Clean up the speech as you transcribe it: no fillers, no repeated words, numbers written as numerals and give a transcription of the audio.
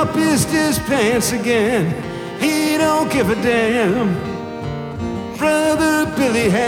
pissed his pants again. He don't give a damn. Brother Billy had